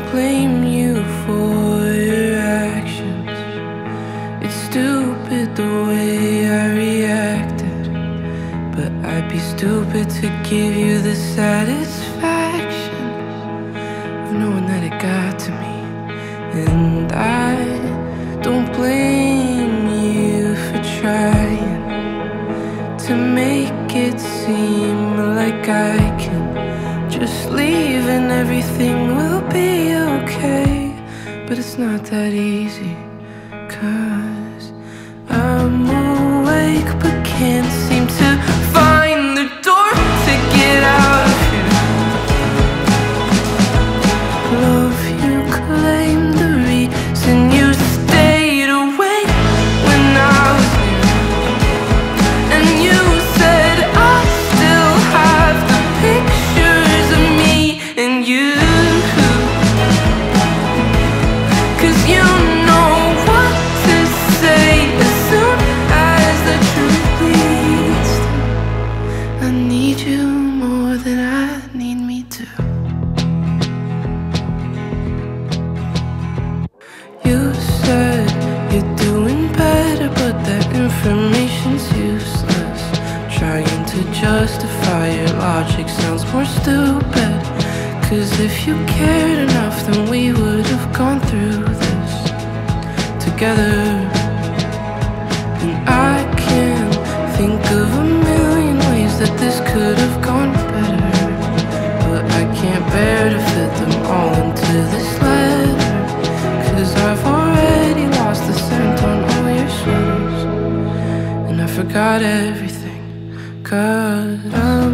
blame you for your actions. It's stupid the way I reacted, but I'd be stupid to give you the satisfaction of knowing that it got to me. And I don't blame you for trying to make it seem like I can just leave and everything will be okay. But it's not that easy, 'cause I'm awake but can't seem to find the door to get out of here. Love, you claim the reason you stayed awake when I was here, and you said I still have the pictures of me and you, 'cause you know what to say as soon as the truth leads through. I need you more than I need me to. You said you're doing better, but that information's useless. Trying to justify your logic sounds more stupid, 'cause if you cared enough, then we would have gone through this together. And I can think of a million ways that this could have gone better, but I can't bear to fit them all into this letter, 'cause I've already lost the scent on all your sweaters, and I forgot everything, 'cause